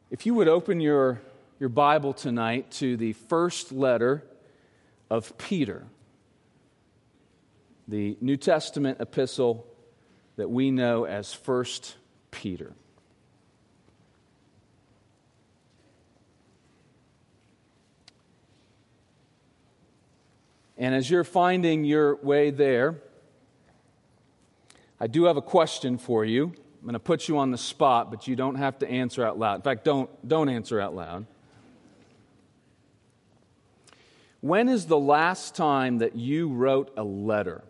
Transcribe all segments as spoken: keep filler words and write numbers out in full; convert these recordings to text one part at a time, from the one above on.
If you would open your, your Bible tonight to the first letter of Peter, the New Testament epistle that we know as First Peter. And as you're finding your way there, I do have a question for you. I'm going to put you on the spot, but you don't have to answer out loud. In fact, don't, don't answer out loud. When is the last time that you wrote a letter?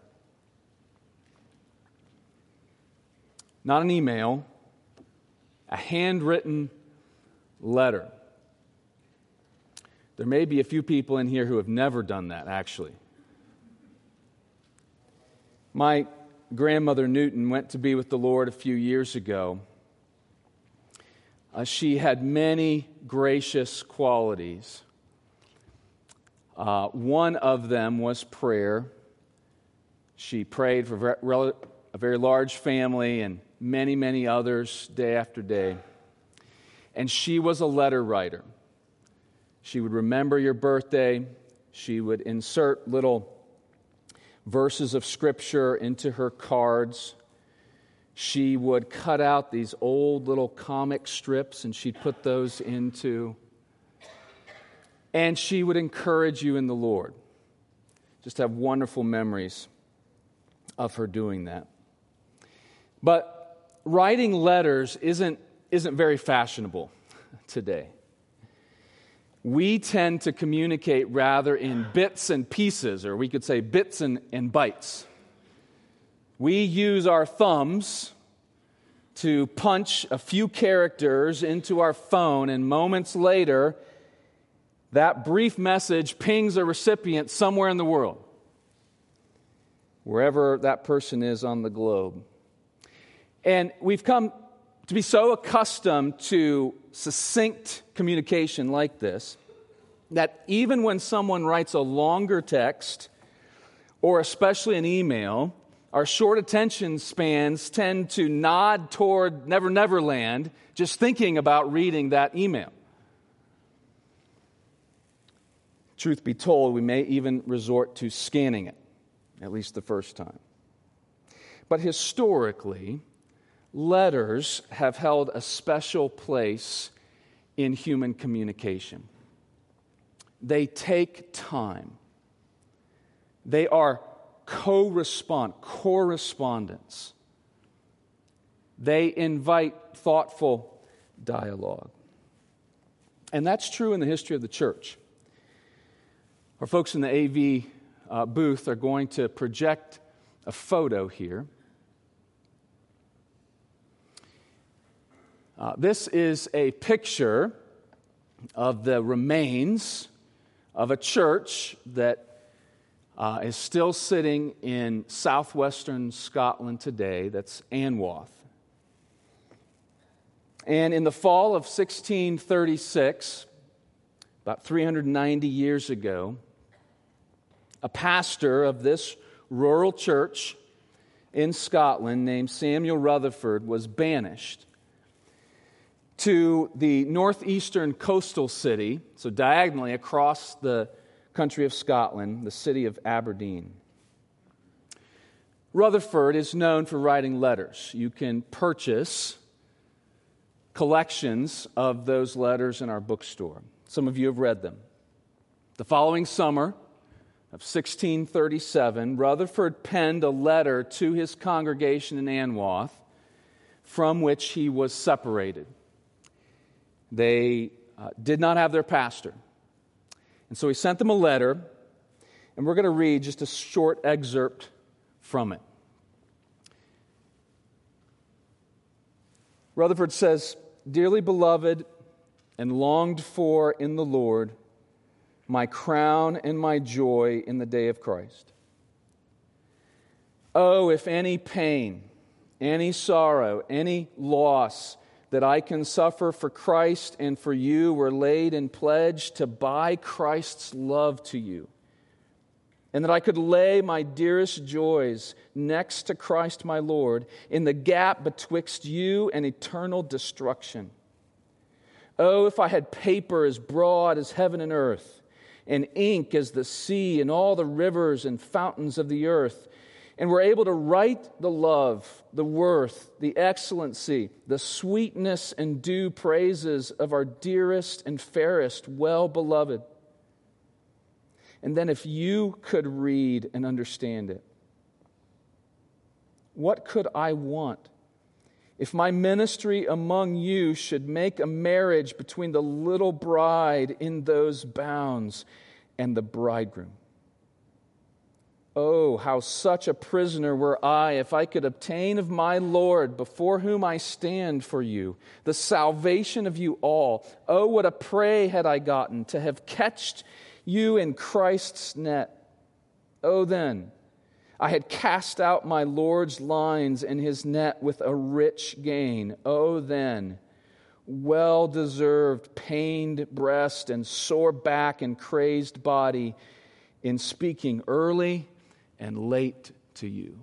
Not an email, a handwritten letter. There may be a few people in here who have never done that, actually. My grandmother Newton went to be with the Lord a few years ago. Uh, she had many gracious qualities. Uh, one of them was prayer. She prayed for a very large family and many, many others day after day. And she was a letter writer. She would remember your birthday. She would insert little verses of Scripture into her cards. She would cut out these old little comic strips and she'd put those into. And she would encourage you in the Lord. Just have wonderful memories of her doing that. But writing letters isn't, isn't very fashionable today. We tend to communicate rather in bits and pieces, or we could say bits and, and bytes. We use our thumbs to punch a few characters into our phone, and moments later, that brief message pings a recipient somewhere in the world, wherever that person is on the globe. And we've come to be so accustomed to succinct communication like this that even when someone writes a longer text, or especially an email, our short attention spans tend to nod toward Never Never Land, just thinking about reading that email. Truth be told, we may even resort to scanning it, at least the first time. But historically, letters have held a special place in human communication. They take time. They are co-respond, correspondence. They invite thoughtful dialogue. And that's true in the history of the church. Our folks in the A V uh, booth are going to project a photo here. Uh, this is a picture of the remains of a church that uh, is still sitting in southwestern Scotland today. That's Anwath. And in the fall of sixteen thirty-six, about three hundred ninety years ago, a pastor of this rural church in Scotland named Samuel Rutherford was banished to the northeastern coastal city, so diagonally across the country of Scotland, the city of Aberdeen. Rutherford is known for writing letters. You can purchase collections of those letters in our bookstore. Some of you have read them. The following summer of sixteen thirty-seven, Rutherford penned a letter to his congregation in Anwath from which he was separated. They uh, did not have their pastor. And so he sent them a letter, and we're going to read just a short excerpt from it. Rutherford says, "Dearly beloved and longed for in the Lord, my crown and my joy in the day of Christ. Oh, if any pain, any sorrow, any loss that I can suffer for Christ and for you were laid in pledge to buy Christ's love to you, and that I could lay my dearest joys next to Christ my Lord in the gap betwixt you and eternal destruction. Oh, if I had paper as broad as heaven and earth, and ink as the sea and all the rivers and fountains of the earth, and were able to write the love, the worth, the excellency, the sweetness and due praises of our dearest and fairest well-beloved. And then if you could read and understand it, what could I want? If my ministry among you should make a marriage between the little bride in those bounds and the bridegroom. Oh, how such a prisoner were I if I could obtain of my Lord, before whom I stand for you, the salvation of you all. Oh, what a prey had I gotten to have catched you in Christ's net. Oh, then, I had cast out my Lord's lines in his net with a rich gain. Oh, then, well-deserved pained breast and sore back and crazed body in speaking early and late to you.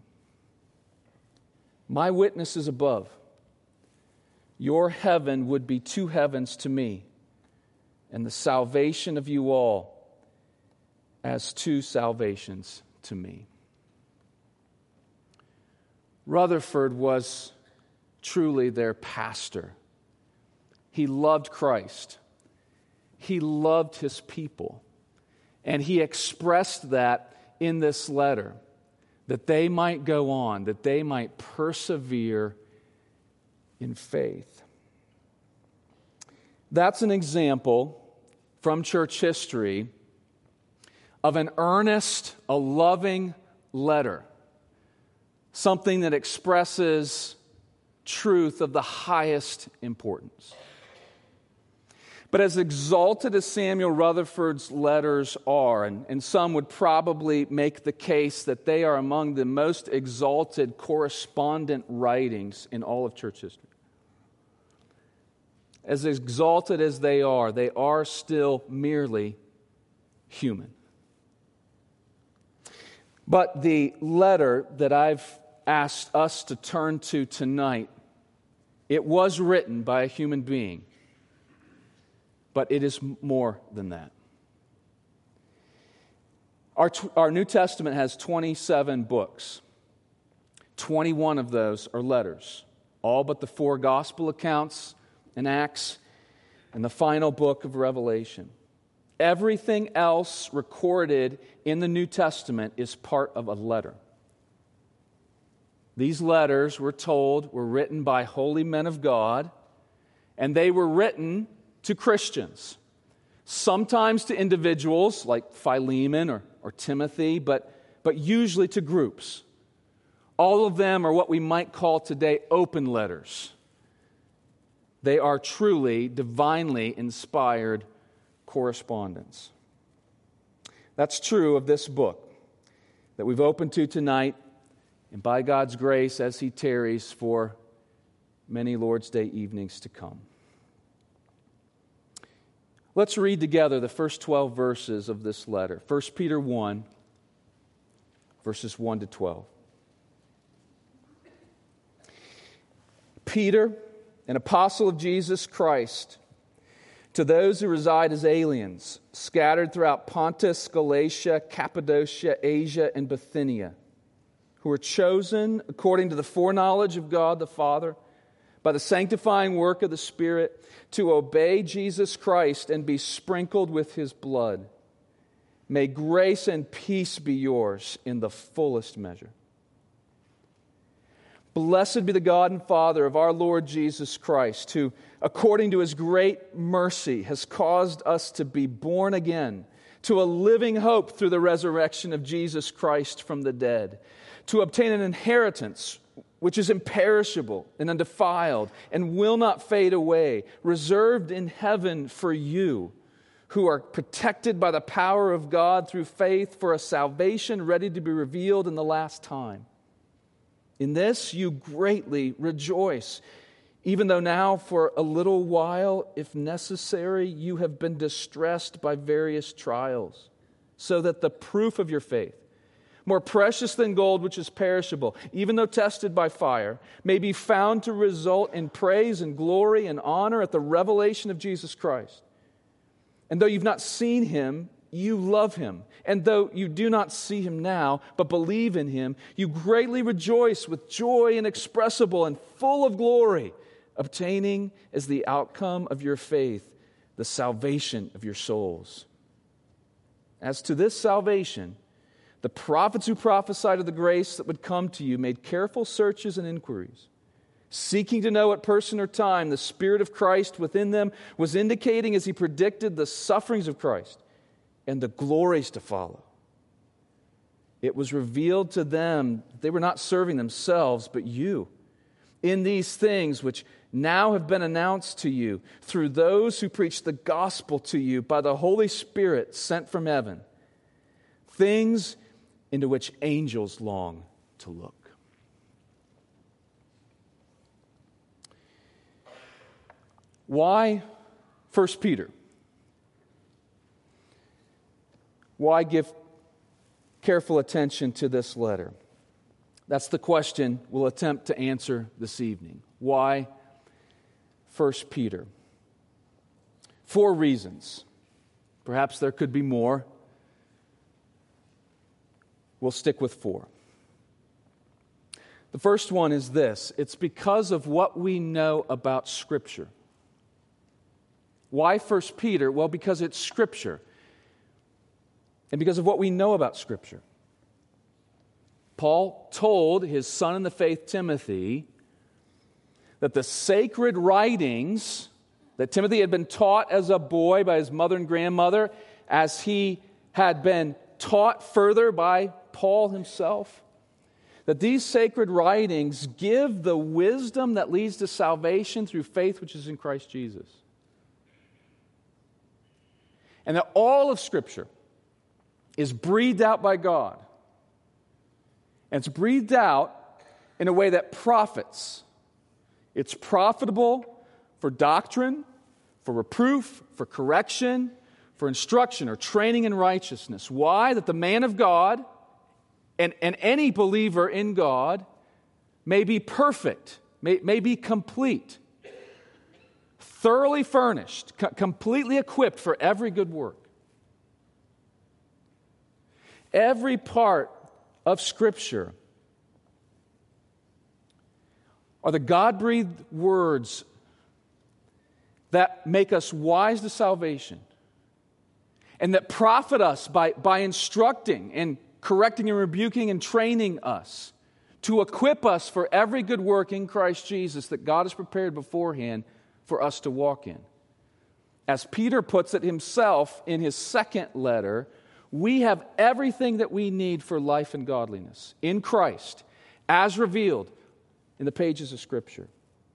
My witness is above. Your heaven would be two heavens to me, and the salvation of you all as two salvations to me. Rutherford was truly their pastor. He loved Christ. He loved his people. And he expressed that in this letter, that they might go on, that they might persevere in faith. That's an example from church history of an earnest, a loving letter. Something that expresses truth of the highest importance. But as exalted as Samuel Rutherford's letters are, and, and some would probably make the case that they are among the most exalted correspondent writings in all of church history. As exalted as they are, they are still merely human. But the letter that I've asked us to turn to tonight, it was written by a human being, but it is more than that. Our, our New Testament has twenty-seven books. twenty-one of those are letters, all but the four gospel accounts and Acts and the final book of Revelation. Everything else recorded in the New Testament is part of a letter. These letters, we're told, were written by holy men of God, and they were written to Christians. Sometimes to individuals like Philemon or, or Timothy, but, but usually to groups. All of them are what we might call today open letters. They are truly divinely inspired correspondence. That's true of this book that we've opened to tonight, and by God's grace, as He tarries for many Lord's Day evenings to come. Let's read together the first twelve verses of this letter. First Peter one, verses one to twelve. Peter, an apostle of Jesus Christ, to those who reside as aliens, scattered throughout Pontus, Galatia, Cappadocia, Asia, and Bithynia, who are chosen according to the foreknowledge of God the Father, by the sanctifying work of the Spirit, to obey Jesus Christ and be sprinkled with His blood. May grace and peace be yours in the fullest measure. Blessed be the God and Father of our Lord Jesus Christ, who, according to His great mercy, has caused us to be born again to a living hope through the resurrection of Jesus Christ from the dead, to obtain an inheritance which is imperishable and undefiled and will not fade away, reserved in heaven for you, who are protected by the power of God through faith for a salvation ready to be revealed in the last time. In this you greatly rejoice, even though now for a little while, if necessary, you have been distressed by various trials, so that the proof of your faith, more precious than gold which is perishable, even though tested by fire, may be found to result in praise and glory and honor at the revelation of Jesus Christ. And though you've not seen him, you love him. And though you do not see him now, but believe in him, you greatly rejoice with joy inexpressible and full of glory, obtaining as the outcome of your faith the salvation of your souls. As to this salvation, the prophets who prophesied of the grace that would come to you made careful searches and inquiries, seeking to know at person or time the Spirit of Christ within them was indicating as he predicted the sufferings of Christ and the glories to follow. It was revealed to them that they were not serving themselves, but you, in these things which now have been announced to you through those who preach the gospel to you by the Holy Spirit sent from heaven, things into which angels long to look. Why First Peter? Why give careful attention to this letter? That's the question we'll attempt to answer this evening. Why First Peter? Four reasons. Perhaps there could be more. We'll stick with four. The first one is this: it's because of what we know about Scripture. Why First Peter? Well, because it's Scripture. And because of what we know about Scripture. Paul told his son in the faith, Timothy, that the sacred writings that Timothy had been taught as a boy by his mother and grandmother, as he had been taught further by Paul himself, that these sacred writings give the wisdom that leads to salvation through faith which is in Christ Jesus. And that all of Scripture is breathed out by God. And it's breathed out in a way that profits. It's profitable for doctrine, for reproof, for correction, for instruction or training in righteousness. Why? That the man of God and, and any believer in God may be perfect, may, may be complete, thoroughly furnished, co- completely equipped for every good work. Every part of Scripture are the God-breathed words that make us wise to salvation and that profit us by, by instructing and correcting and rebuking and training us to equip us for every good work in Christ Jesus that God has prepared beforehand for us to walk in. As Peter puts it himself in his second letter, we have everything that we need for life and godliness in Christ, as revealed in the pages of Scripture.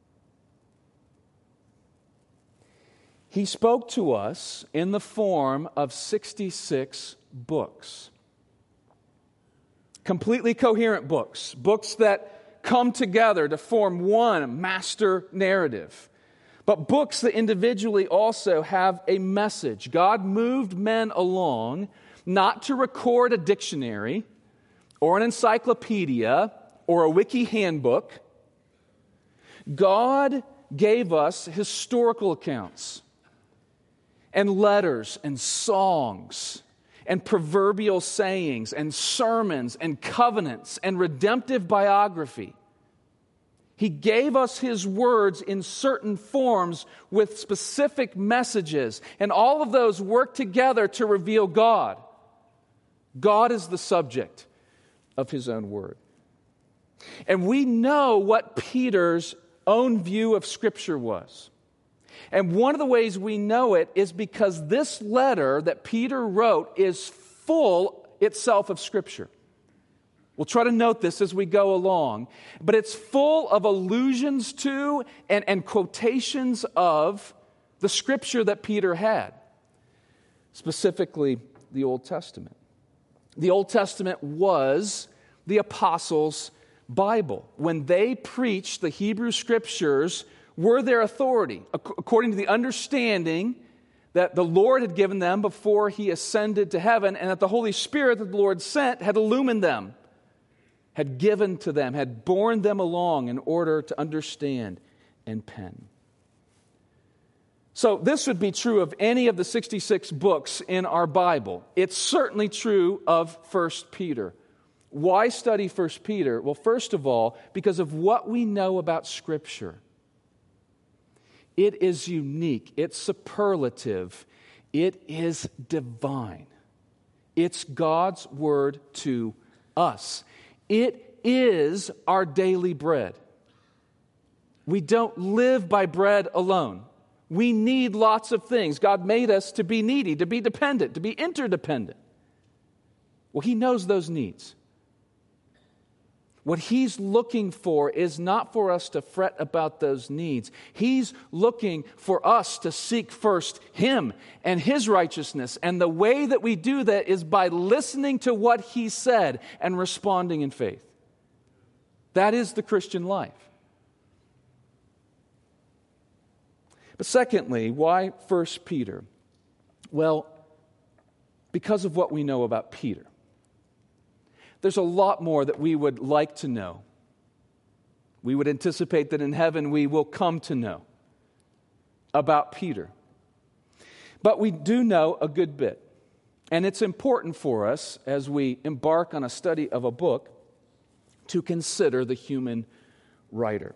He spoke to us in the form of sixty-six books. Completely coherent books. Books that come together to form one master narrative. But books that individually also have a message. God moved men along not to record a dictionary or an encyclopedia or a wiki handbook. God gave us historical accounts and letters and songs and proverbial sayings and sermons and covenants and redemptive biography. He gave us His words in certain forms with specific messages, and all of those work together to reveal God. God is the subject of His own word. And we know what Peter's own view of Scripture was. And one of the ways we know it is because this letter that Peter wrote is full itself of Scripture. We'll try to note this as we go along, but it's full of allusions to and, and quotations of the Scripture that Peter had, specifically the Old Testament. The Old Testament was the apostles' Bible. When they preached, the Hebrew Scriptures were their authority, according to the understanding that the Lord had given them before he ascended to heaven, and that the Holy Spirit that the Lord sent had illumined them, had given to them, had borne them along in order to understand and pen. So this would be true of any of the sixty-six books in our Bible. It's certainly true of First Peter. Why study First Peter? Well, first of all, because of what we know about Scripture. It is unique. It's superlative. It is divine. It's God's word to us. It is our daily bread. We don't live by bread alone. We need lots of things. God made us to be needy, to be dependent, to be interdependent. Well, He knows those needs. What He's looking for is not for us to fret about those needs. He's looking for us to seek first Him and His righteousness. And the way that we do that is by listening to what He said and responding in faith. That is the Christian life. But secondly, why First Peter? Well, because of what we know about Peter. There's a lot more that we would like to know. We would anticipate that in heaven we will come to know about Peter. But we do know a good bit. And it's important for us, as we embark on a study of a book, to consider the human writer.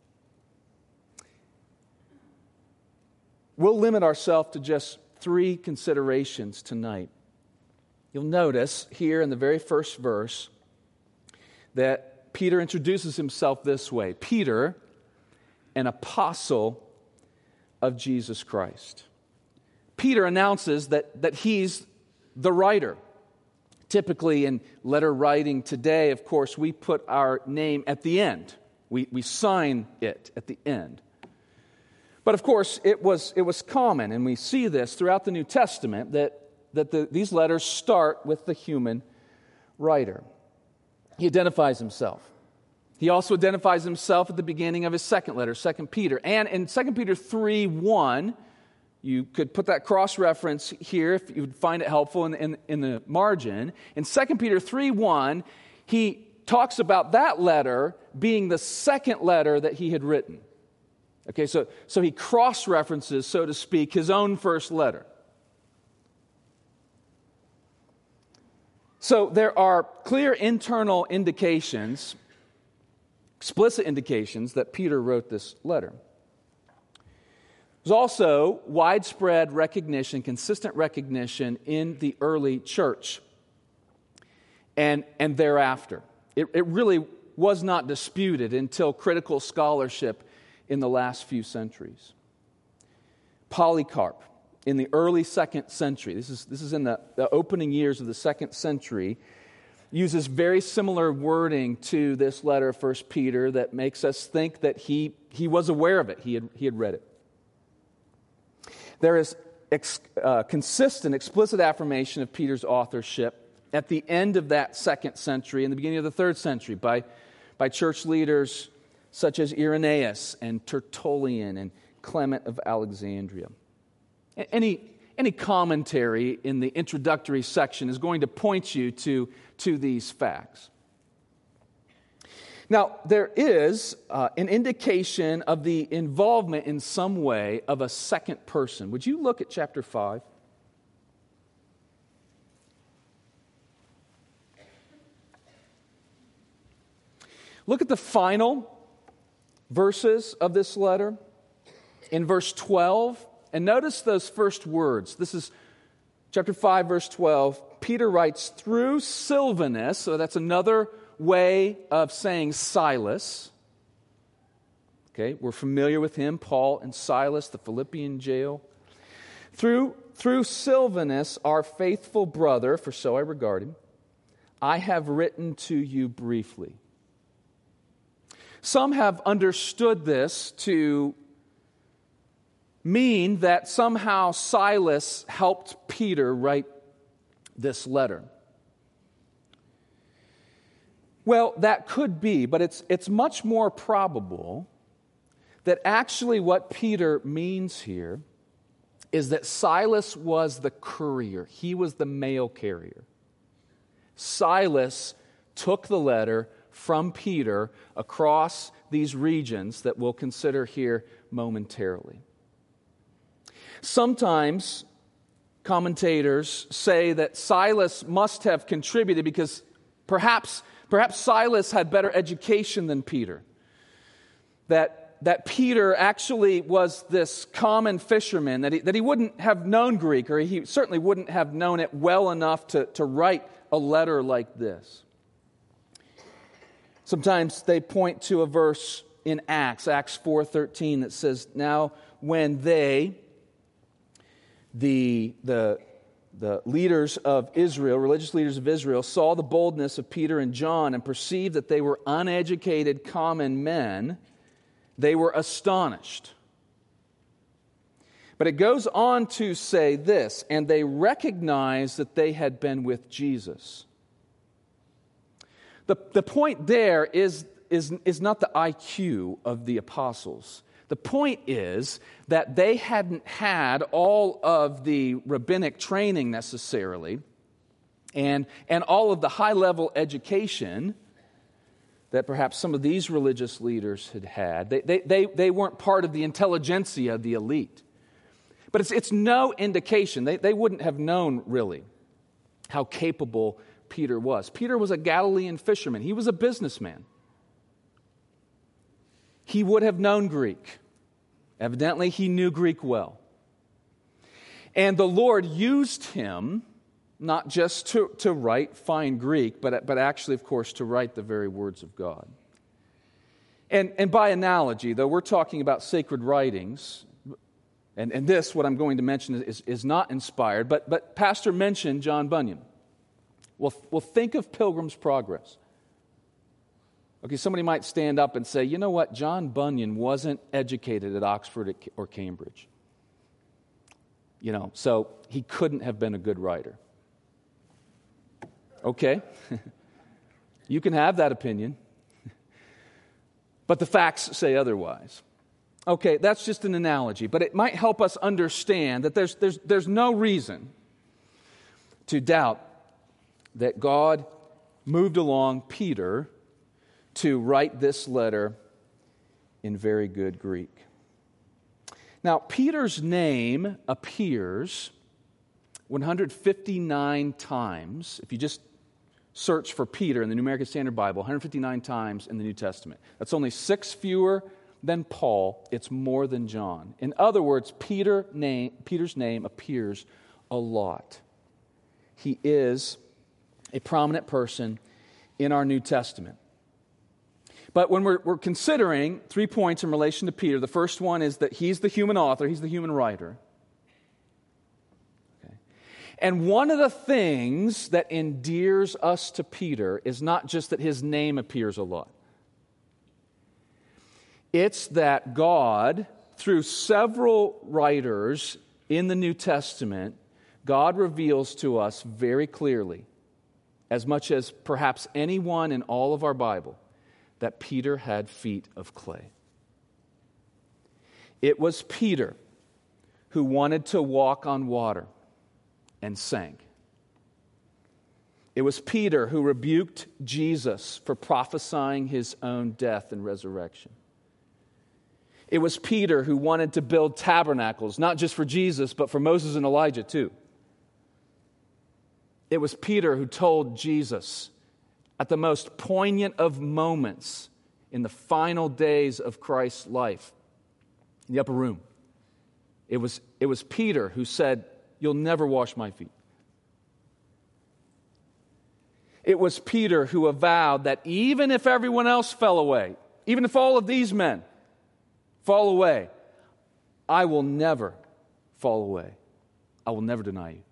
We'll limit ourselves to just three considerations tonight. You'll notice here in the very first verse that Peter introduces himself this way: Peter, an apostle of Jesus Christ. Peter announces that, that he's the writer. Typically in letter writing today, of course, we put our name at the end. We, we sign it at the end. But of course, it was, it was common, and we see this throughout the New Testament, that that the, these letters start with the human writer. He identifies himself. He also identifies himself at the beginning of his second letter, Second Peter. And in Second Peter three one, you could put that cross-reference here if you would find it helpful in, in, in the margin. In Second Peter three one, he talks about that letter being the second letter that he had written. Okay, so, so he cross-references, so to speak, his own first letter. So there are clear internal indications, explicit indications, that Peter wrote this letter. There's also widespread recognition, consistent recognition in the early church and, and thereafter. It, it really was not disputed until critical scholarship in the last few centuries. Polycarp, in the early second century, this is, this is in the, the opening years of the second century, uses very similar wording to this letter of First Peter that makes us think that he, he was aware of it, he had, he had read it. There is ex, uh, consistent, explicit affirmation of Peter's authorship at the end of that second century and the beginning of the third century by, by church leaders such as Irenaeus and Tertullian and Clement of Alexandria. Any, any commentary in the introductory section is going to point you to, to these facts. Now, there is uh, an indication of the involvement in some way of a second person. Would you look at chapter five? Look at the final verses of this letter. In verse twelve, and notice those first words. This is chapter five, verse twelve. Peter writes, through Silvanus, so that's another way of saying Silas. Okay, we're familiar with him, Paul and Silas, the Philippian jail. Through, through Silvanus, our faithful brother, for so I regard him, I have written to you briefly. Some have understood this to mean that somehow Silas helped Peter write this letter. Well, that could be, but it's, it's much more probable that actually what Peter means here is that Silas was the courier. He was the mail carrier. Silas took the letter from Peter across these regions that we'll consider here momentarily. Sometimes commentators say that Silas must have contributed because perhaps, perhaps Silas had better education than Peter. That, that Peter actually was this common fisherman, that he, that he wouldn't have known Greek, or he certainly wouldn't have known it well enough to, to write a letter like this. Sometimes they point to a verse in Acts, Acts four thirteen, that says, "Now when they, the, the, the leaders of Israel, religious leaders of Israel, saw the boldness of Peter and John and perceived that they were uneducated common men, they were astonished." But it goes on to say this, "And they recognized that they had been with Jesus." The, the point there is, is, is not the I Q of the apostles. The point is that they hadn't had all of the rabbinic training necessarily and, and all of the high-level education that perhaps some of these religious leaders had had. They, they, they, they weren't part of the intelligentsia, the elite. But it's, it's no indication. They, they wouldn't have known, really, how capable Peter was. Peter was a Galilean fisherman. He was a businessman. He would have known Greek. Evidently, he knew Greek well. And the Lord used him not just to, to write fine Greek, but, but actually, of course, to write the very words of God. And, and by analogy, though we're talking about sacred writings, and, and this, what I'm going to mention, is, is not inspired, but, but Pastor mentioned John Bunyan. Well, well, think of Pilgrim's Progress. Okay, somebody might stand up and say, you know what, John Bunyan wasn't educated at Oxford or Cambridge. You know, so he couldn't have been a good writer. Okay, you can have that opinion, but the facts say otherwise. Okay, that's just an analogy, but it might help us understand that there's, there's, there's no reason to doubt that God moved along Peter to write this letter in very good Greek. Now, Peter's name appears one hundred fifty-nine times. If you just search for Peter in the New American Standard Bible, one hundred fifty-nine times in the New Testament. That's only six fewer than Paul. It's more than John. In other words, Peter name, Peter's name appears a lot. He is a prominent person in our New Testament. But when we're, we're considering three points in relation to Peter, the first one is that he's the human author, he's the human writer. Okay. And one of the things that endears us to Peter is not just that his name appears a lot. It's that God, through several writers in the New Testament, God reveals to us very clearly, as much as perhaps anyone in all of our Bible, that Peter had feet of clay. It was Peter who wanted to walk on water and sank. It was Peter who rebuked Jesus for prophesying his own death and resurrection. It was Peter who wanted to build tabernacles, not just for Jesus, but for Moses and Elijah too. It was Peter who told Jesus at the most poignant of moments in the final days of Christ's life, in the upper room. It was, it was Peter who said, "You'll never wash my feet." It was Peter who avowed that even if everyone else fell away, even if all of these men fall away, I will never fall away. I will never deny you.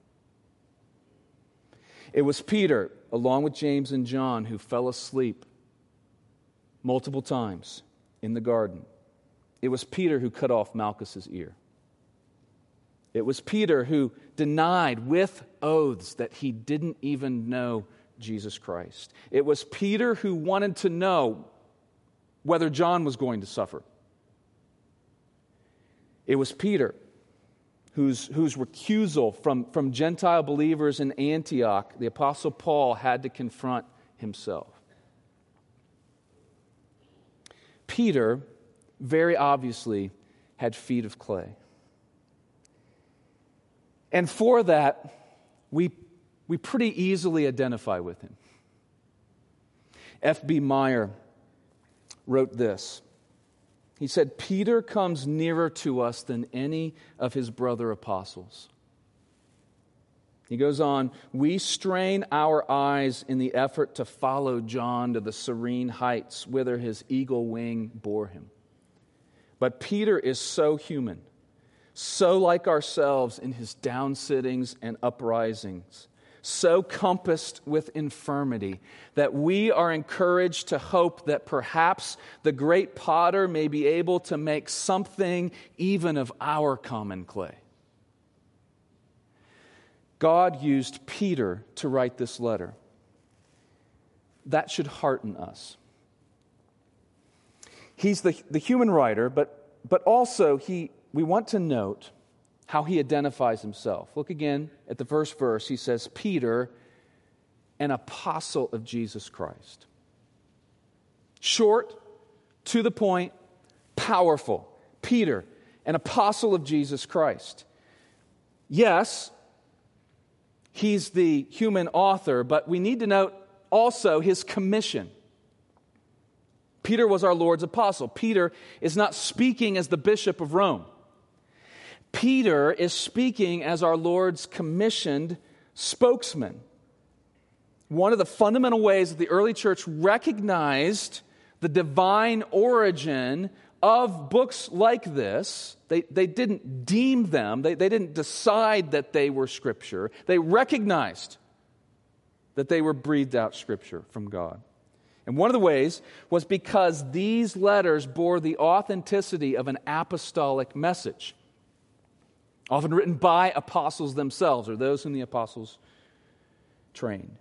It was Peter, along with James and John, who fell asleep multiple times in the garden. It was Peter who cut off Malchus's ear. It was Peter who denied with oaths that he didn't even know Jesus Christ. It was Peter who wanted to know whether John was going to suffer. It was Peter whose, whose recusal from, from Gentile believers in Antioch, the Apostle Paul had to confront himself. Peter, very obviously, had feet of clay. And for that, we, we pretty easily identify with him. F B Meyer wrote this. He said, Peter comes nearer to us than any of his brother apostles. He goes on, we strain our eyes in the effort to follow John to the serene heights whither his eagle wing bore him. But Peter is so human, so like ourselves in his downsittings and uprisings, so compassed with infirmity, that we are encouraged to hope that perhaps the great potter may be able to make something even of our common clay. God used Peter to write this letter. That should hearten us. He's the, the human writer, but, but also he, we want to note how he identifies himself. Look again at the first verse. He says, Peter, an apostle of Jesus Christ. Short, to the point, powerful. Peter, an apostle of Jesus Christ. Yes, he's the human author, but we need to note also his commission. Peter was our Lord's apostle. Peter is not speaking as the bishop of Rome. Peter is speaking as our Lord's commissioned spokesman. One of the fundamental ways that the early church recognized the divine origin of books like this, they, they didn't deem them, they, they didn't decide that they were Scripture. They recognized that they were breathed out Scripture from God. And one of the ways was because these letters bore the authenticity of an apostolic message, often written by apostles themselves or those whom the apostles trained.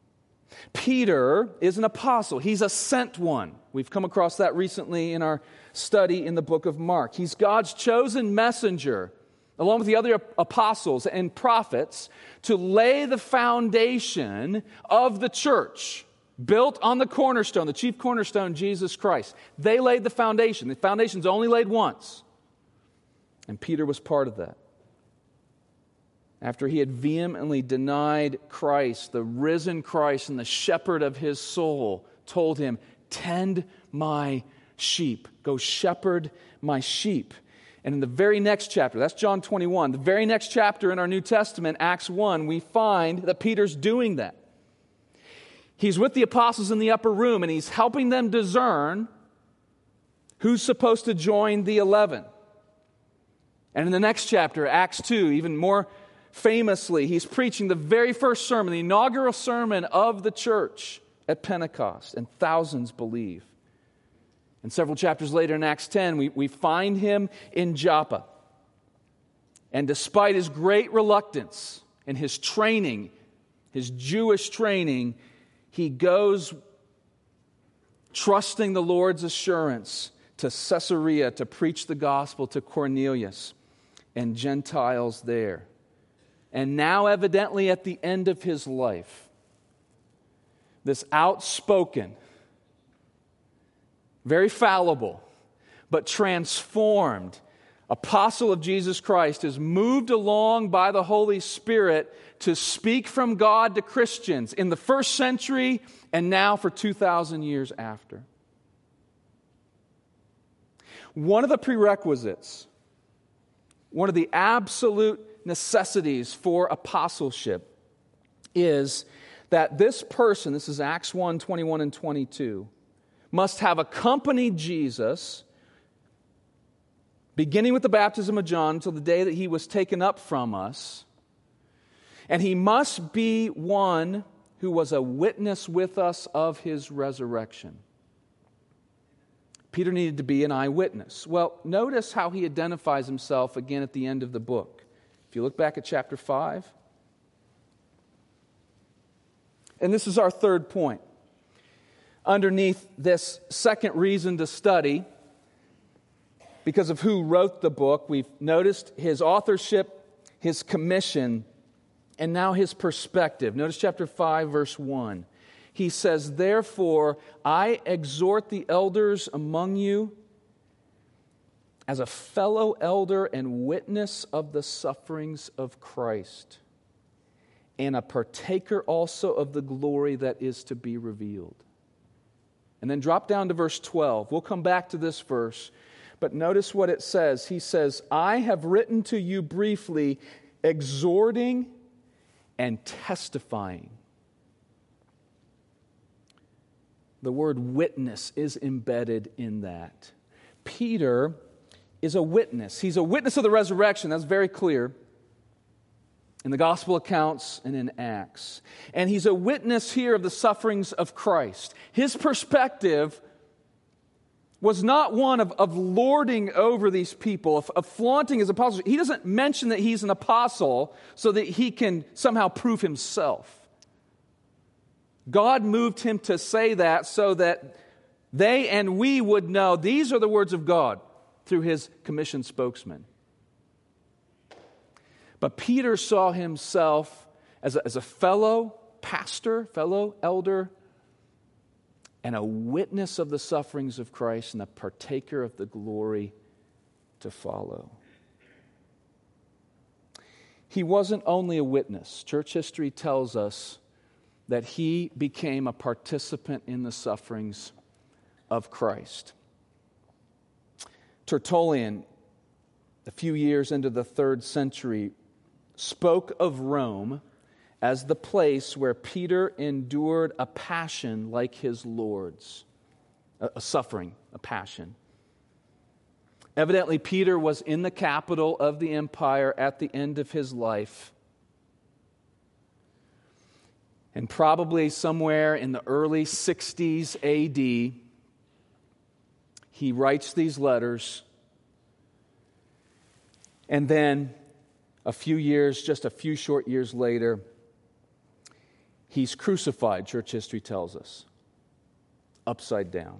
Peter is an apostle. He's a sent one. We've come across that recently in our study in the book of Mark. He's God's chosen messenger, along with the other apostles and prophets, to lay the foundation of the church, built on the cornerstone, the chief cornerstone, Jesus Christ. They laid the foundation. The foundation's only laid once. And Peter was part of that. After he had vehemently denied Christ, the risen Christ and the shepherd of his soul told him, tend my sheep. Go shepherd my sheep. And in the very next chapter, that's John twenty-one, the very next chapter in our New Testament, Acts one, we find that Peter's doing that. He's with the apostles in the upper room and he's helping them discern who's supposed to join the eleven. And in the next chapter, Acts two, even more famously, he's preaching the very first sermon, the inaugural sermon of the church at Pentecost, and thousands believe. And several chapters later in Acts ten, we, we find him in Joppa. And despite his great reluctance and his training, his Jewish training, he goes trusting the Lord's assurance to Caesarea to preach the gospel to Cornelius and Gentiles there. And now, evidently, at the end of his life, this outspoken, very fallible, but transformed apostle of Jesus Christ is moved along by the Holy Spirit to speak from God to Christians in the first century and now for two thousand years after. One of the prerequisites, one of the absolute necessities for apostleship is that this person, this is Acts one, twenty-one and twenty-two, must have accompanied Jesus beginning with the baptism of John until the day that he was taken up from us. And he must be one who was a witness with us of his resurrection. Peter needed to be an eyewitness. Well, notice how he identifies himself again at the end of the book. If you look back at chapter five. And this is our third point. Underneath this second reason to study, because of who wrote the book, we've noticed his authorship his commission, and now his perspective. Notice chapter five, verse one. He says, "Therefore, I exhort the elders among you as a fellow elder and witness of the sufferings of Christ, and a partaker also of the glory that is to be revealed." And then drop down to verse twelve. We'll come back to this verse, but notice what it says. He says, "I have written to you briefly, exhorting and testifying." The word witness is embedded in that. Peter is a witness. He's a witness of the resurrection. That's very clear in the gospel accounts and in Acts. And he's a witness here of the sufferings of Christ. His perspective was not one of, of lording over these people, of, of flaunting his apostleship. He doesn't mention that he's an apostle so that he can somehow prove himself. God moved him to say that so that they and we would know these are the words of God through his commissioned spokesman. But Peter saw himself as a, as a fellow pastor, fellow elder, and a witness of the sufferings of Christ and a partaker of the glory to follow. He wasn't only a witness. Church history tells us that he became a participant in the sufferings of Christ. Tertullian, a few years into the third century, spoke of Rome as the place where Peter endured a passion like his Lord's, a, a suffering, a passion. Evidently, Peter was in the capital of the empire at the end of his life. And probably somewhere in the early sixties A D, he writes these letters. And then a few years, just a few short years later, he's crucified, church history tells us, upside down.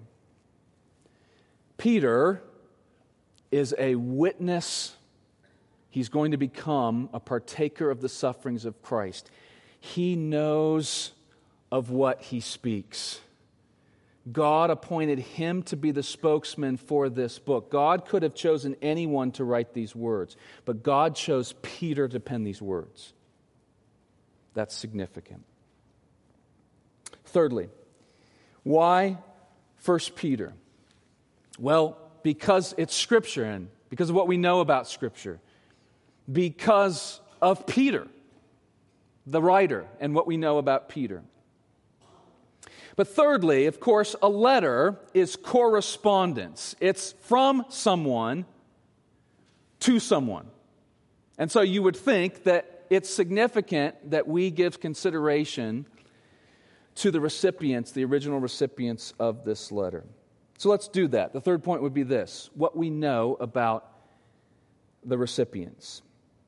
Peter is a witness. He's going to become a partaker of the sufferings of Christ. He knows of what he speaks. God appointed him to be the spokesman for this book. God could have chosen anyone to write these words, but God chose Peter to pen these words. That's significant. Thirdly, why First Peter? Well, because it's Scripture and because of what we know about Scripture. Because of Peter, the writer, and what we know about Peter. But thirdly, of course, a letter is correspondence. It's from someone to someone. And so you would think that it's significant that we give consideration to the recipients, the original recipients of this letter. So let's do that. The third point would be this: what we know about the recipients.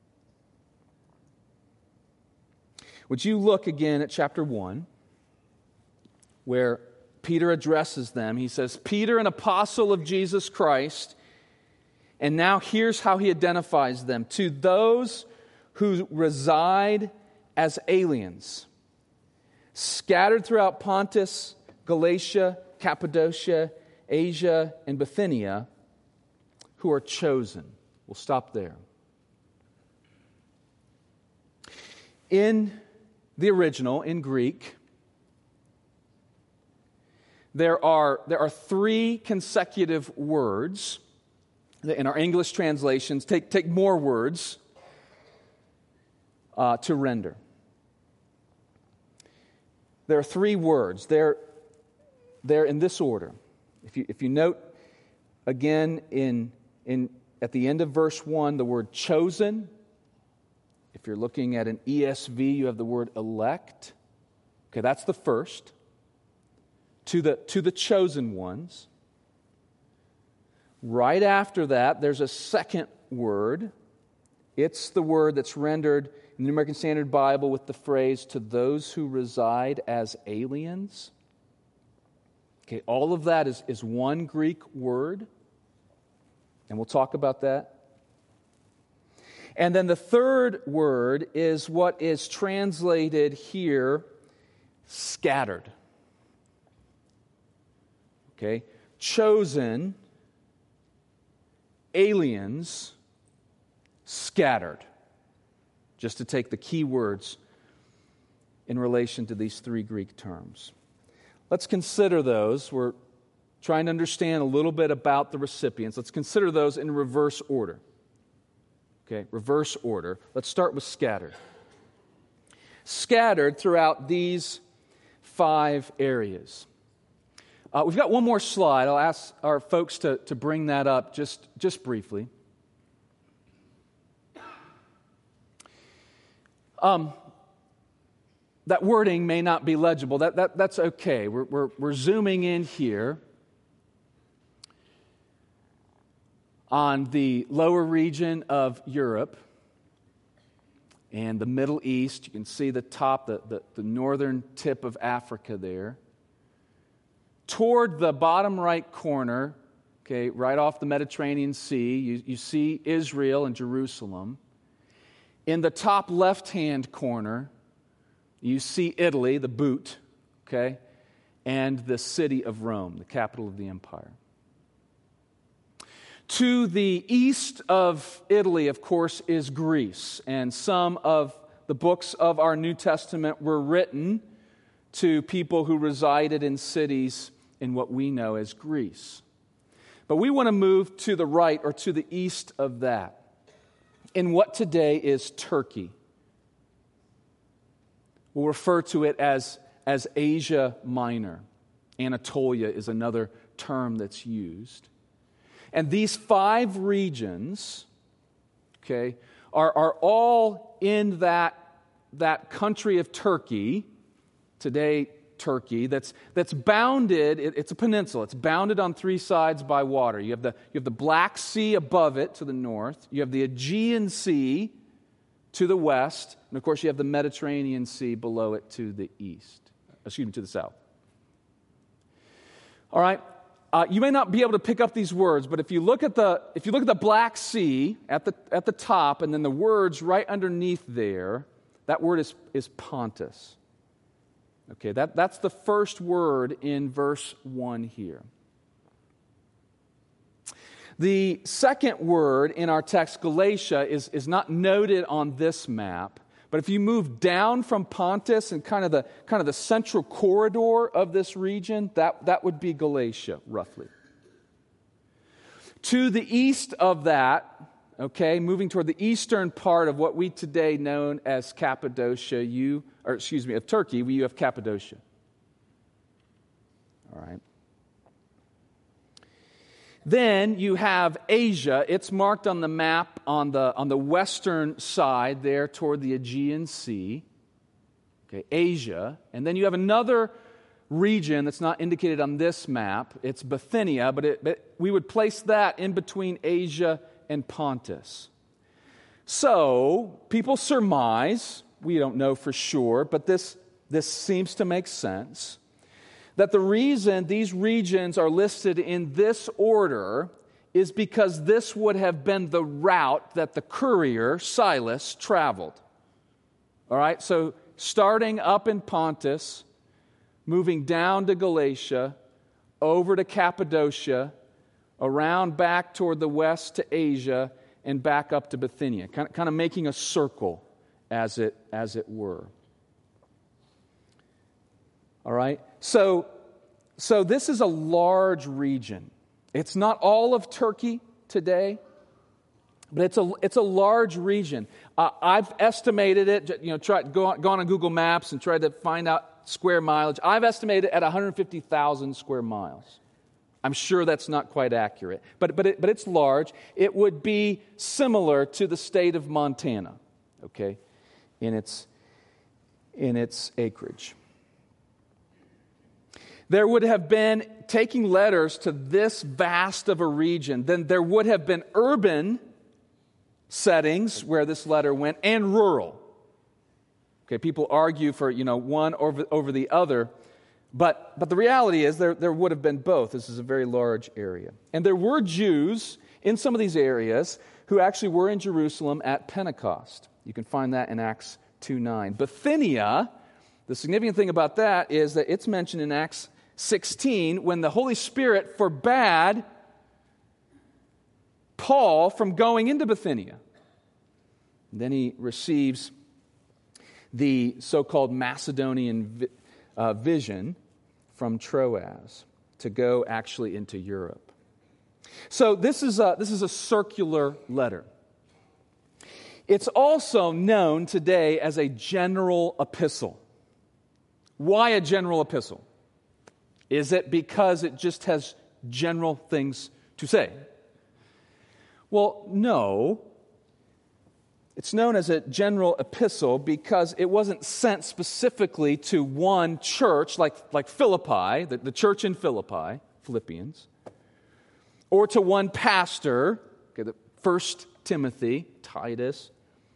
Would you look again at chapter one, where Peter addresses them. He says, "Peter, an apostle of Jesus Christ," and now here's how he identifies them: "To those who reside as aliens, scattered throughout Pontus, Galatia, Cappadocia, Asia, and Bithynia, who are chosen." We'll stop there. In the original, in Greek, there are, there are three consecutive words. In our English translations, take, take more words uh, to render. There are three words. They're, they're in this order. If you, if you note again in, in at the end of verse one, the word chosen. If you're looking at an E S V, you have the word elect. Okay, that's the first. To the, to the chosen ones. Right after that, there's a second word. It's the word that's rendered in the New American Standard Bible with the phrase, "to those who reside as aliens." Okay, all of that is, is one Greek word, and we'll talk about that. And then the third word is what is translated here, scattered. Okay? Chosen, aliens, scattered. Just to take the key words in relation to these three Greek terms. Let's consider those. We're trying to understand a little bit about the recipients. Let's consider those in reverse order. Okay, reverse order. Let's start with scattered. Scattered throughout these five areas. Uh, we've got one more slide. I'll ask our folks to, to bring that up just, just briefly. Um, that wording may not be legible. That, that, that's okay. We're, we're, we're zooming in here on the lower region of Europe and the Middle East. You can see the top, the, the, the northern tip of Africa there. Toward the bottom right corner, okay, right off the Mediterranean Sea, you, you see Israel and Jerusalem. In the top left-hand corner, you see Italy, the boot, okay, and the city of Rome, the capital of the empire. To the east of Italy, of course, is Greece, and some of the books of our New Testament were written to people who resided in cities in what we know as Greece. But we want to move to the right or to the east of that, in what today is Turkey. We'll refer to it as, as Asia Minor. Anatolia is another term that's used. And these five regions, okay, are, are all in that, that country of Turkey, today Turkey, that's, that's bounded, it, it's a peninsula, it's bounded on three sides by water. You have, the, you have the Black Sea above it to the north, you have the Aegean Sea to the west, and of course you have the Mediterranean Sea below it to the east, excuse me, to the south. All right. Uh, you may not be able to pick up these words, but if you look at the if you look at the Black Sea at the at the top, and then the words right underneath there, that word is is Pontus. Okay, that, that's the first word in verse one here. The second word in our text, Galatia, is, is not noted on this map. But if you move down from Pontus and kind of the kind of the central corridor of this region, that, that would be Galatia, roughly. To the east of that, okay, moving toward the eastern part of what we today know as Cappadocia, you, or excuse me, of Turkey, you have Cappadocia. All right. Then you have Asia. It's marked on the map on the on the western side there toward the Aegean Sea. Okay, Asia. And then you have another region that's not indicated on this map. It's Bithynia, but, it, but we would place that in between Asia and Pontus. So, people surmise, we don't know for sure, but this, this seems to make sense, that the reason these regions are listed in this order is because this would have been the route that the courier, Silas, traveled. All right, so starting up in Pontus, moving down to Galatia, over to Cappadocia, around back toward the west to Asia, and back up to Bithynia, kind of, kind of making a circle, as it, as it were. All right? So, so this is a large region. It's not all of Turkey today, but it's a it's a large region. Uh, I've estimated it. You know, tried go on, gone on Google Maps and tried to find out square mileage. I've estimated it at one hundred fifty thousand square miles. I'm sure that's not quite accurate, but but it, but it's large. It would be similar to the state of Montana, okay, in its in its acreage. There would have been, taking letters to this vast of a region, then there would have been urban settings where this letter went and rural. Okay, people argue for, you know, one over, over the other, but but the reality is there, there would have been both. This is a very large area. And there were Jews in some of these areas who actually were in Jerusalem at Pentecost. You can find that in Acts two nine. Bithynia, the significant thing about that is that it's mentioned in Acts sixteen when the Holy Spirit forbade Paul from going into Bithynia. And then he receives the so-called Macedonian vi- uh, vision from Troas to go actually into Europe. So this is a, this is a circular letter. It's also known today as a general epistle. Why a general epistle? Is it because it just has general things to say? Well, no. It's known as a general epistle because it wasn't sent specifically to one church like, like Philippi, the, the church in Philippi, Philippians, or to one pastor, okay, the First Timothy, Titus,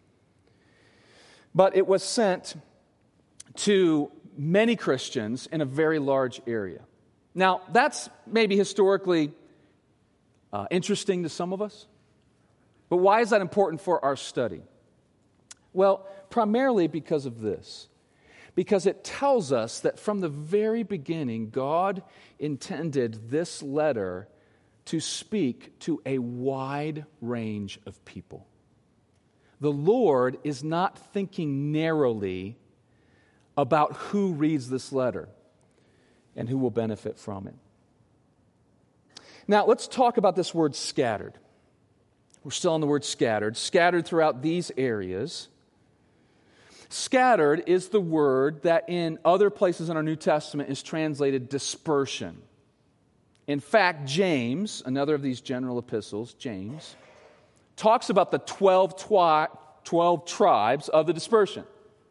but it was sent to many Christians in a very large area. Now, that's maybe historically uh, interesting to some of us, but why is that important for our study? Well, primarily because of this. Because it tells us that from the very beginning, God intended this letter to speak to a wide range of people. The Lord is not thinking narrowly about who reads this letter and who will benefit from it. Now, let's talk about this word scattered. We're still on the word scattered. Scattered throughout these areas. Scattered is the word that in other places in our New Testament is translated dispersion. In fact, James, another of these general epistles, James, talks about the twelve, twi- twelve tribes of the dispersion.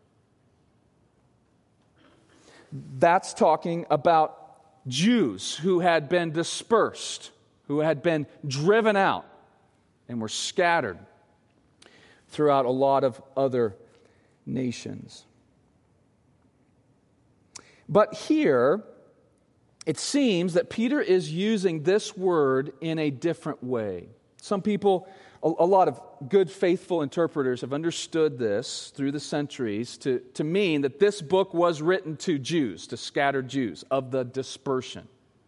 That's talking about Jews who had been dispersed, who had been driven out, and were scattered throughout a lot of other nations. But here, it seems that Peter is using this word in a different way. Some people, a, a lot of good, faithful interpreters have understood this through the centuries to, to mean that this book was written to Jews, to scattered Jews, of the dispersion.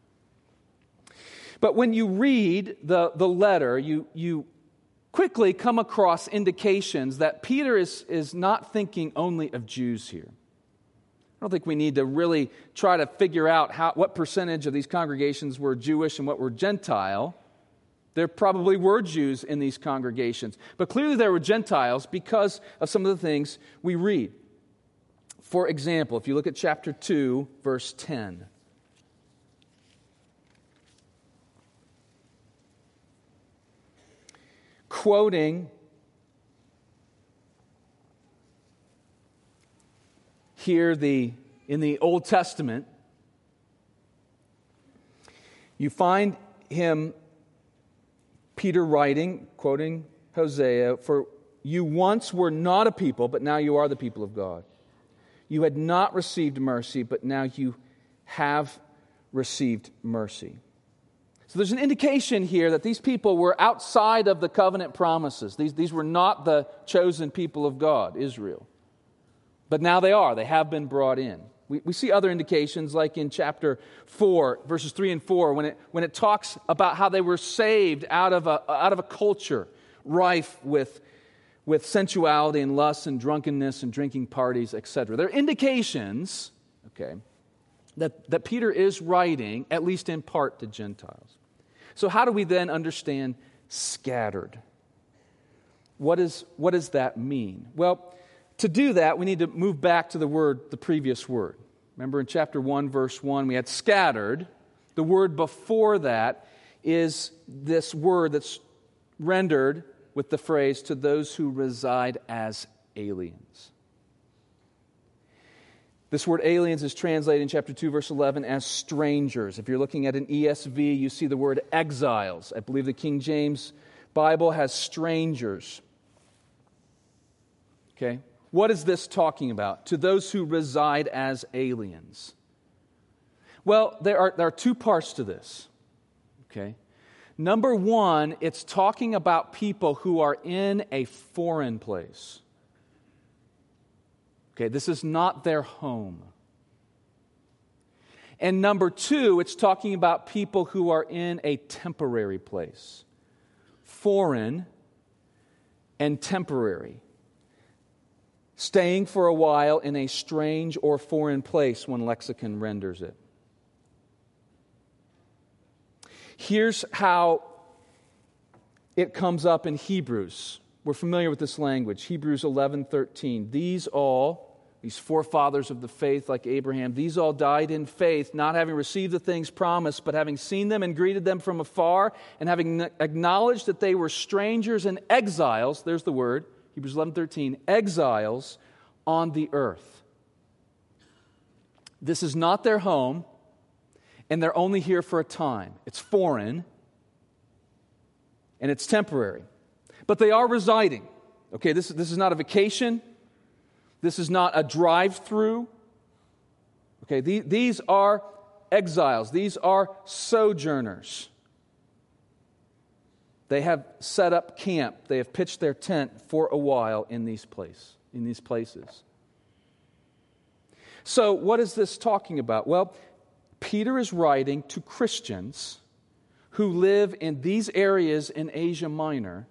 But when you read the, the letter, you, you quickly come across indications that Peter is, is not thinking only of Jews here. I don't think we need to really try to figure out how, what percentage of these congregations were Jewish and what were Gentile. There probably were Jews in these congregations, but clearly there were Gentiles because of some of the things we read. For example, if you look at chapter two, verse ten. Quoting here the in the Old Testament, you find him, Peter writing, quoting Hosea, "For you once were not a people, but now you are the people of God. You had not received mercy, but now you have received mercy." So there's an indication here that these people were outside of the covenant promises. These, these were not the chosen people of God, Israel. But now they are. They have been brought in. We, we see other indications like in chapter four, verses three and four, when it, when it talks about how they were saved out of a, out of a culture rife with, with sensuality and lust and drunkenness and drinking parties, et cetera. There are indications, okay, that, that Peter is writing, at least in part, to Gentiles. So how do we then understand scattered? What is, what does that mean? Well, to do that, we need to move back to the word, the previous word. Remember in chapter one, verse one, we had scattered. The word before that is this word that's rendered with the phrase, "to those who reside as aliens." This word aliens is translated in chapter two, verse eleven as strangers. If you're looking at an E S V, you see the word exiles. I believe the King James Bible has strangers. Okay? What is this talking about? To those who reside as aliens. Well, there are, there are two parts to this. Okay? Number one, it's talking about people who are in a foreign place. Okay, this is not their home. And number two, it's talking about people who are in a temporary place. Foreign and temporary. Staying for a while in a strange or foreign place, one lexicon renders it. Here's how it comes up in Hebrews. We're familiar with this language. Hebrews eleven thirteen. These all, these forefathers of the faith like Abraham, these all died in faith, not having received the things promised, but having seen them and greeted them from afar, and having acknowledged that they were strangers and exiles, there's the word, Hebrews eleven thirteen, exiles on the earth. This is not their home, and they're only here for a time. It's foreign, and it's temporary. But they are residing. Okay, this, this is not a vacation. This is not a drive-through. Okay, the, these are exiles. These are sojourners. They have set up camp. They have pitched their tent for a while in these place, in these places. So, what is this talking about? Well, Peter is writing to Christians who live in these areas in Asia Minor,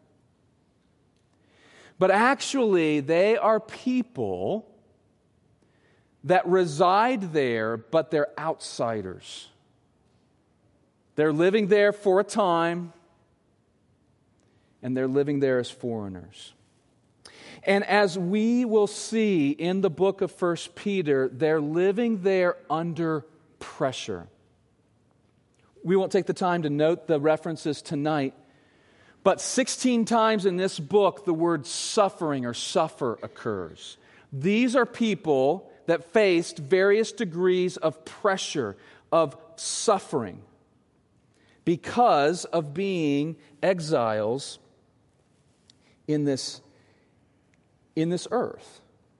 but actually they are people that reside there, but they're outsiders. They're living there for a time, and they're living there as foreigners. And as we will see in the book of First Peter, they're living there under pressure. We won't take the time to note the references tonight, but sixteen times in this book the word suffering or suffer occurs. These are people that faced various degrees of pressure, of suffering, because of being exiles in this, in this earth.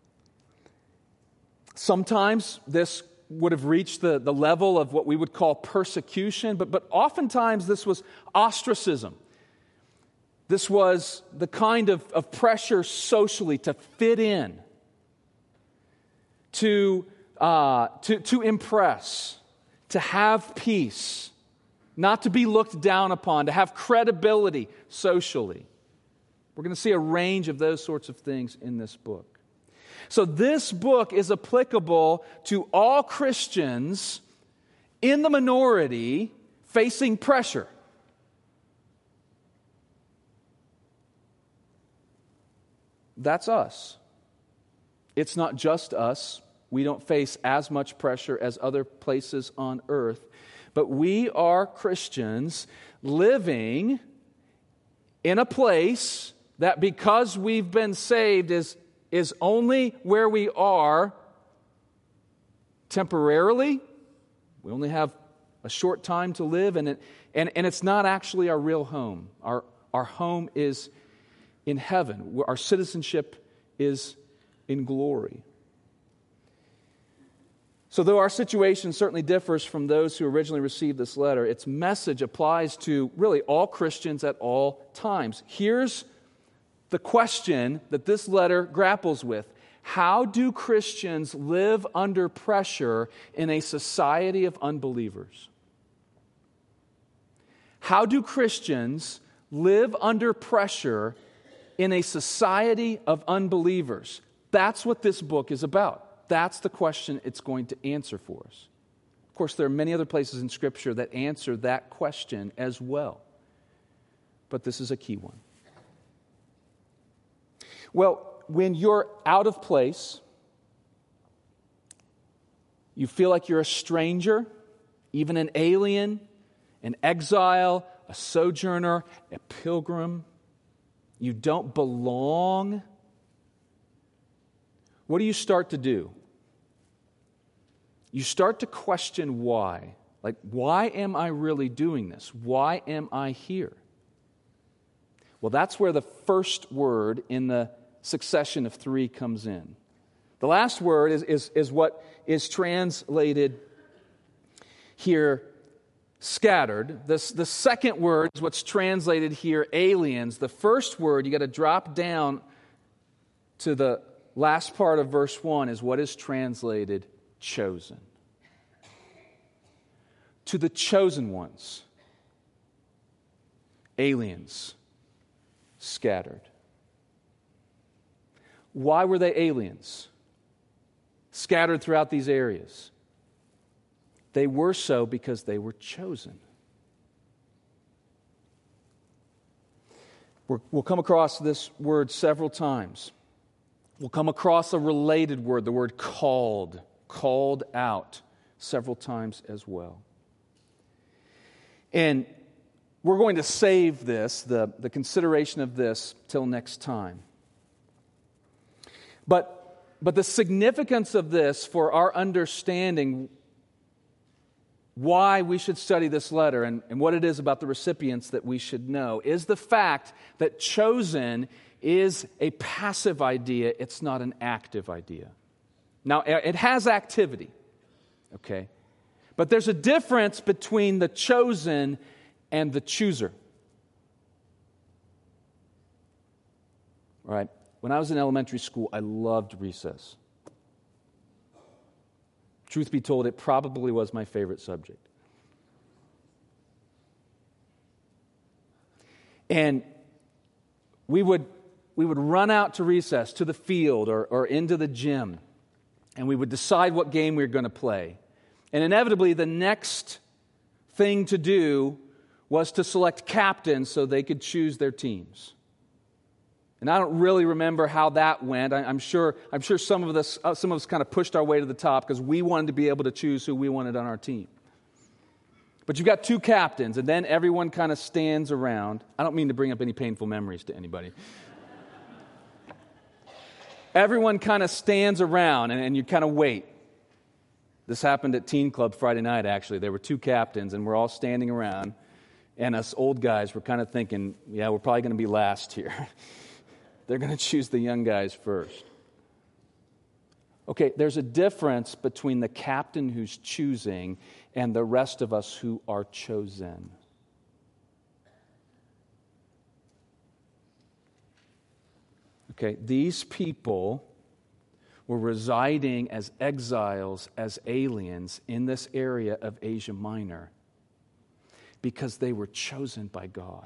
Sometimes this would have reached the, the level of what we would call persecution, but, but oftentimes this was ostracism. This was the kind of, of pressure socially to fit in, to, uh, to, to impress, to have peace, not to be looked down upon, to have credibility socially. We're going to see a range of those sorts of things in this book. So this book is applicable to all Christians in the minority facing pressure. That's us. It's not just us. We don't face as much pressure as other places on earth. But we are Christians living in a place that, because we've been saved, is, is only where we are temporarily. We only have a short time to live, and it, and, and it's not actually our real home. Our, our home is in heaven. Our citizenship is in glory. So though our situation certainly differs from those who originally received this letter, its message applies to really all Christians at all times. Here's the question that this letter grapples with. How do Christians live under pressure in a society of unbelievers? How do Christians live under pressure in a society of unbelievers? That's what this book is about. That's the question it's going to answer for us. Of course, there are many other places in Scripture that answer that question as well. But this is a key one. Well, when you're out of place, you feel like you're a stranger, even an alien, an exile, a sojourner, a pilgrim, you don't belong, what do you start to do? You start to question why. Like, why am I really doing this? Why am I here? Well, that's where the first word in the succession of three comes in. The last word is, is, is what is translated here, scattered. This, the second word is what's translated here, aliens. The first word, you got to drop down to the last part of verse one, is what is translated chosen. To the chosen ones, aliens, scattered. Why were they aliens? Scattered throughout these areas. They were so because they were chosen. We're, we'll come across this word several times. We'll come across a related word, the word called, called out, several times as well. And we're going to save this, the, the consideration of this, till next time. But, but the significance of this for our understanding why we should study this letter and, and what it is about the recipients that we should know is the fact that chosen is a passive idea. It's not an active idea. Now, it has activity, okay? But there's a difference between the chosen and the chooser. All right? When I was in elementary school, I loved recess. Truth be told, it probably was my favorite subject. And we would we would run out to recess, to the field or, or into the gym, and we would decide what game we were going to play. And inevitably, the next thing to do was to select captains so they could choose their teams. And I don't really remember how that went. I, I'm sure I'm sure some of us uh, some of us kind of pushed our way to the top because we wanted to be able to choose who we wanted on our team. But you've got two captains, and then everyone kind of stands around. I don't mean to bring up any painful memories to anybody. Everyone kind of stands around, and, and you kind of wait. This happened at Teen Club Friday night, actually. There were two captains, and we're all standing around, and us old guys were kind of thinking, yeah, we're probably going to be last here. They're going to choose the young guys first. Okay, there's a difference between the captain who's choosing and the rest of us who are chosen. Okay, these people were residing as exiles, as aliens in this area of Asia Minor because they were chosen by God.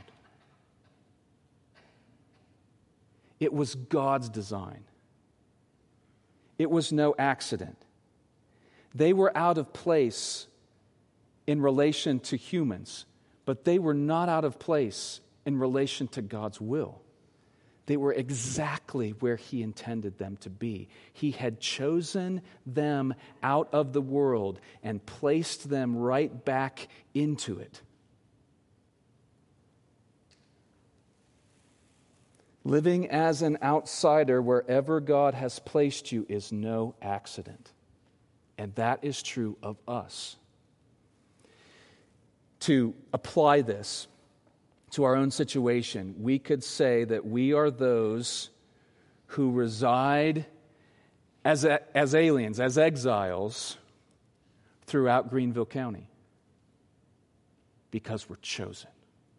It was God's design. It was no accident. They were out of place in relation to humans, but they were not out of place in relation to God's will. They were exactly where He intended them to be. He had chosen them out of the world and placed them right back into it. Living as an outsider wherever God has placed you is no accident. And that is true of us. To apply this to our own situation, we could say that we are those who reside as, a, as aliens, as exiles throughout Greenville County because we're chosen.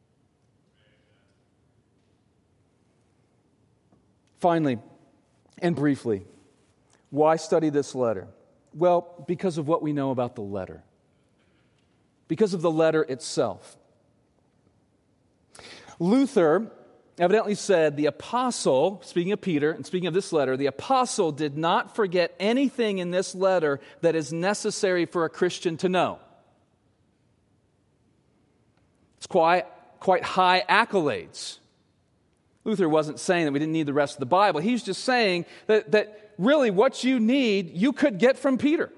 Finally, and briefly, why study this letter? Well, because of what we know about the letter. Because of the letter itself. Luther evidently said the apostle, speaking of Peter and speaking of this letter, the apostle did not forget anything in this letter that is necessary for a Christian to know. It's quite, quite high accolades. Luther wasn't saying that we didn't need the rest of the Bible. He was just saying that, that really what you need, you could get from Peter.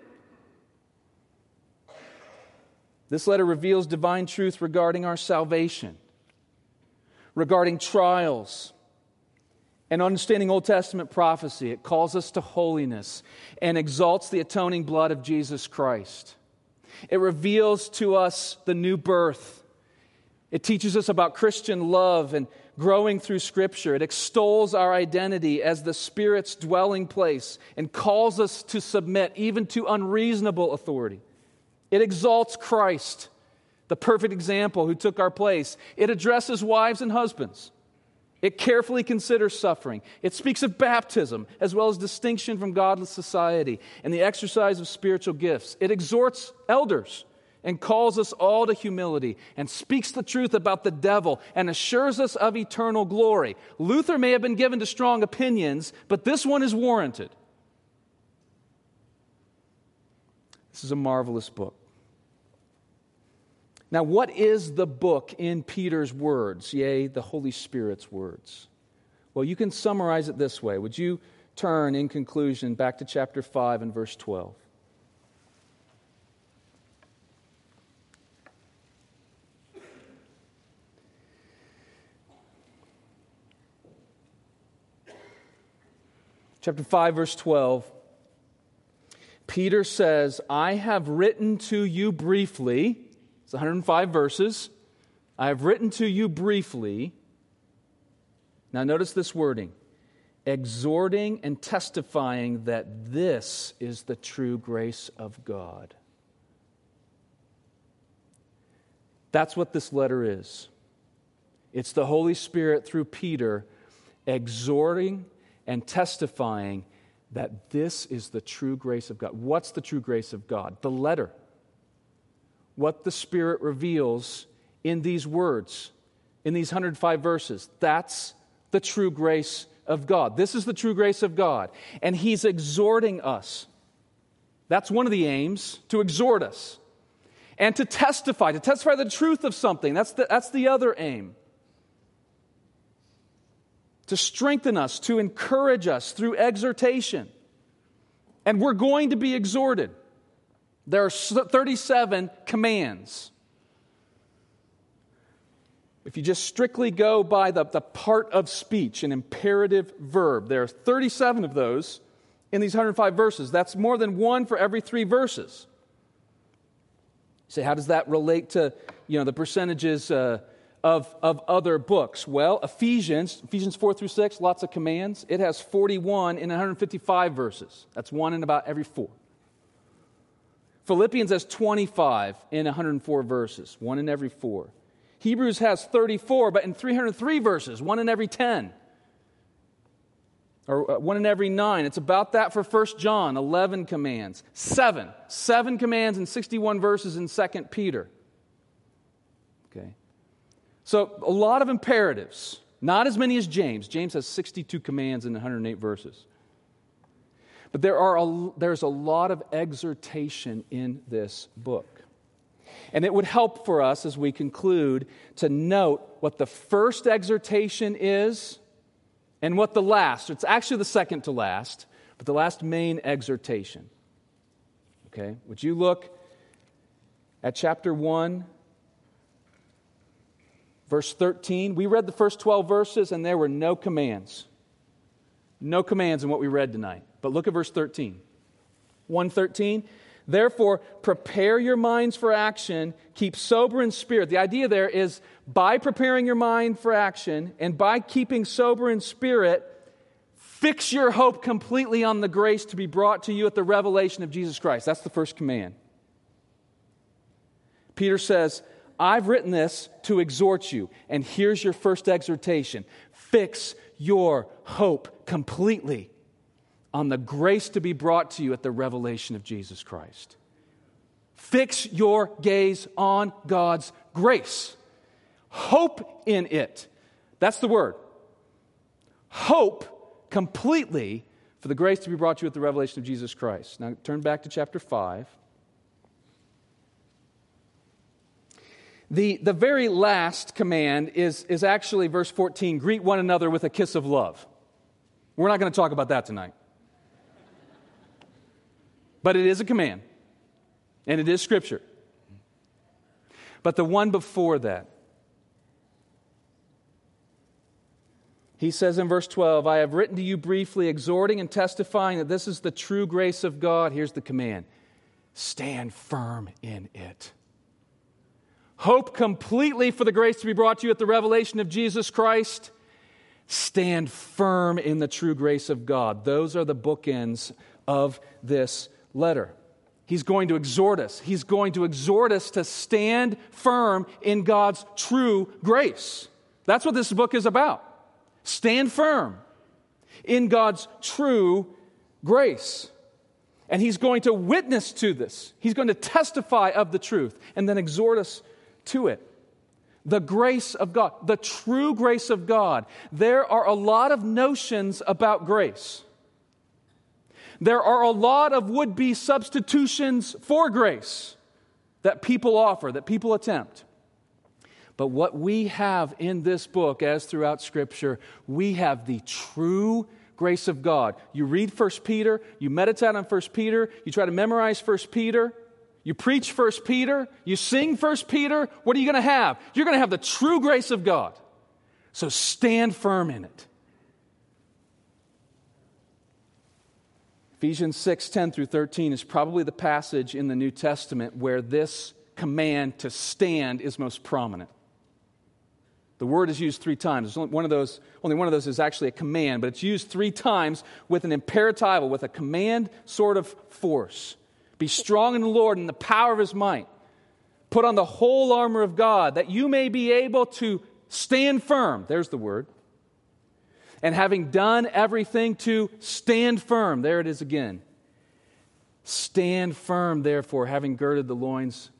This letter reveals divine truth regarding our salvation, regarding trials, and understanding Old Testament prophecy. It calls us to holiness and exalts the atoning blood of Jesus Christ. It reveals to us the new birth. It teaches us about Christian love and growing through Scripture. It extols our identity as the Spirit's dwelling place and calls us to submit even to unreasonable authority. It exalts Christ, the perfect example who took our place. It addresses wives and husbands. It carefully considers suffering. It speaks of baptism as well as distinction from godless society and the exercise of spiritual gifts. It exhorts elders and calls us all to humility and speaks the truth about the devil and assures us of eternal glory. Luther may have been given to strong opinions, but this one is warranted. This is a marvelous book. Now, what is the book in Peter's words, yea, the Holy Spirit's words? Well, you can summarize it this way. Would you turn, in conclusion, back to chapter five and verse twelve? Chapter five, verse twelve. Peter says, I have written to you briefly. It's one hundred five verses. I have written to you briefly. Now notice this wording. Exhorting and testifying that this is the true grace of God. That's what this letter is. It's the Holy Spirit through Peter exhorting and testifying that this is the true grace of God. What's the true grace of God? The letter. What the Spirit reveals in these words, in these one hundred five verses. That's the true grace of God. This is the true grace of God. And He's exhorting us. That's one of the aims, to exhort us. And to testify, to testify the truth of something. That's the, that's the other aim. To strengthen us, to encourage us through exhortation. And we're going to be exhorted. There are thirty-seven commands. If you just strictly go by the, the part of speech, an imperative verb, there are thirty-seven of those in these one hundred five verses. That's more than one for every three verses. You say, how does that relate to, you know, the percentages uh, of, of other books? Well, Ephesians, Ephesians four through six, lots of commands. It has forty-one in one hundred fifty-five verses. That's one in about every four. Philippians has twenty-five in one hundred four verses, one in every four. Hebrews has thirty-four, but in three hundred three verses, one in every ten. Or one in every nine. It's about that for First John, eleven commands. Seven. Seven commands and sixty-one verses in Second Peter. Okay. So a lot of imperatives. Not as many as James. James has sixty-two commands and one hundred eight verses. But there are a, there's a lot of exhortation in this book. And it would help for us as we conclude to note what the first exhortation is and what the last. It's actually the second to last, but the last main exhortation. Okay? Would you look at chapter one, verse thirteen? We read the first twelve verses and there were no commands. No commands in what we read tonight. But look at verse thirteen. one thirteen, therefore prepare your minds for action, keep sober in spirit. The idea there is by preparing your mind for action and by keeping sober in spirit, fix your hope completely on the grace to be brought to you at the revelation of Jesus Christ. That's the first command. Peter says, I've written this to exhort you, and here's your first exhortation. Fix your hope completely on the grace to be brought to you at the revelation of Jesus Christ. Fix your gaze on God's grace. Hope in it. That's the word. Hope completely for the grace to be brought to you at the revelation of Jesus Christ. Now turn back to chapter five. The, the very last command is, is actually verse fourteen, greet one another with a kiss of love. We're not going to talk about that tonight. But it is a command, and it is Scripture. But the one before that, he says in verse twelve, I have written to you briefly, exhorting and testifying that this is the true grace of God. Here's the command. Stand firm in it. Hope completely for the grace to be brought to you at the revelation of Jesus Christ. Stand firm in the true grace of God. Those are the bookends of this letter. He's going to exhort us. He's going to exhort us to stand firm in God's true grace. That's what this book is about. Stand firm in God's true grace. And He's going to witness to this. He's going to testify of the truth and then exhort us to it. The grace of God, the true grace of God. There are a lot of notions about grace. There are a lot of would-be substitutions for grace that people offer, that people attempt. But what we have in this book, as throughout Scripture, we have the true grace of God. You read First Peter, you meditate on First Peter, you try to memorize First Peter, you preach First Peter, you sing First Peter, what are you going to have? You're going to have the true grace of God. So stand firm in it. Ephesians six, ten through thirteen is probably the passage in the New Testament where this command to stand is most prominent. The word is used three times. There's only one of those, only one of those is actually a command, but it's used three times with an imperatival, with a command sort of force. Be strong in the Lord and the power of His might. Put on the whole armor of God that you may be able to stand firm. There's the word. And having done everything to stand firm. There it is again. Stand firm, therefore, having girded the loins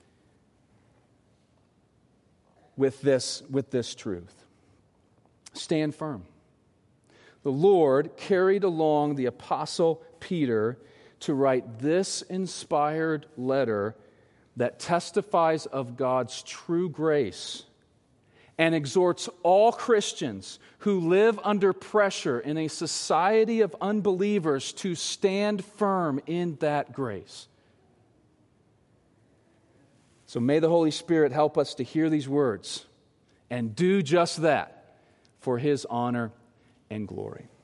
with this, with this truth. Stand firm. The Lord carried along the Apostle Peter to write this inspired letter that testifies of God's true grace and exhorts all Christians who live under pressure in a society of unbelievers to stand firm in that grace. So may the Holy Spirit help us to hear these words and do just that for His honor and glory.